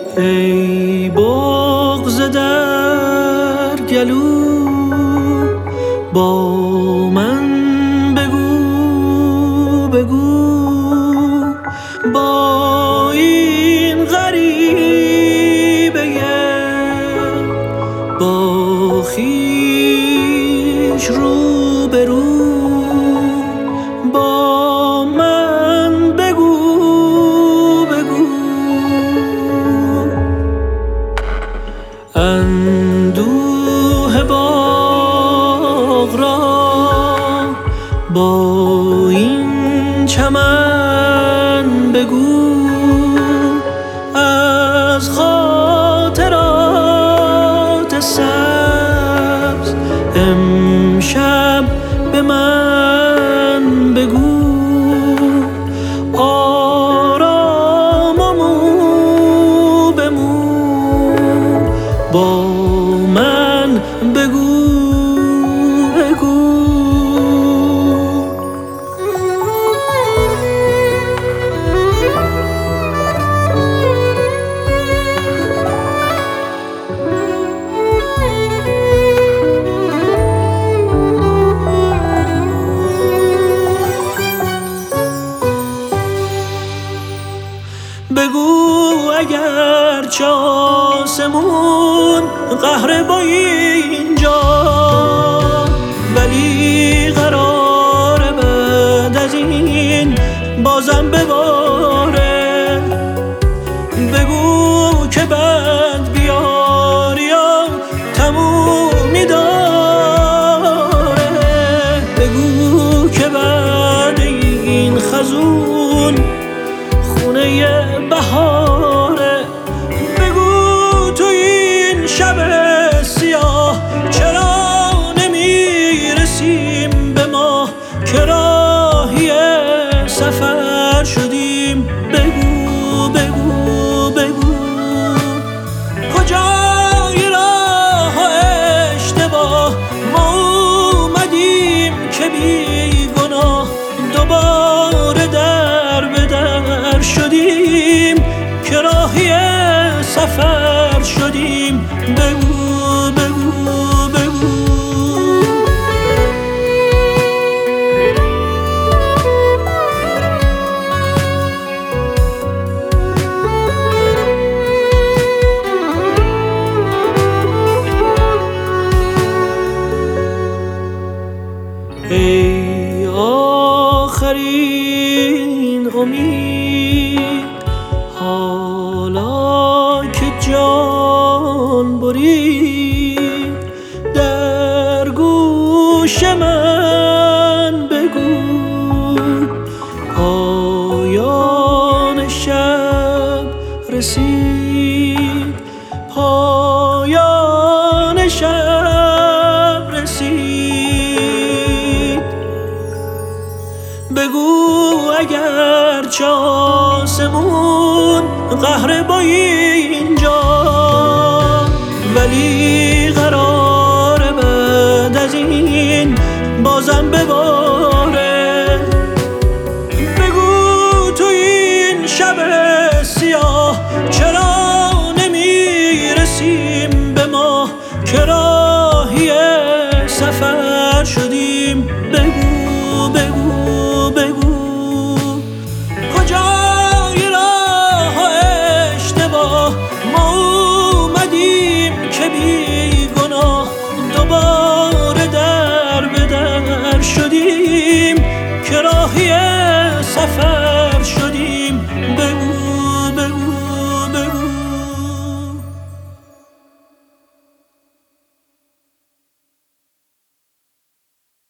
ای بغض در گلو با من بگو بگو، با این غریبه با خویش رو به رو، با من بگو بگو. اندوه باغ را با این چمن بگو، از خاطرات سبز امشب به من بگو، آرام و مو به مو با من بگو بگو. بگو اگر چه آسمون قهر با اینجا، ولی قراره بعد از این بازم بباره. بگو که بعد بیاری یا تمومی داره. بگو که بعد این خزون خونه بهاره. بگو تو این شب سیاه چرا نمیرسیم به ما، که راهی سفر شدیم. بگو بگو بگو کجای راه و اشتباه ما اومدیم که بی گناه دوباره در به در شدیم، که راهی سفر شدیم. بگو بگو بگو. ای آخرین امید، حالا که جان برید در گوش من بگو، پایان شب رسید، پایان شب رسید. بگو اگر چه آسمون قهر با اینجا، ولی قراره بعد از این بازم بباره. بگو تو این شب سیاه چرا نمیرسیم به ما، که راهی سفر شدیم. بگو بگو بگو کجای راه و اشتباه ما اومدیم که بی گناه دوباره در به در شدیم، که راهی سفر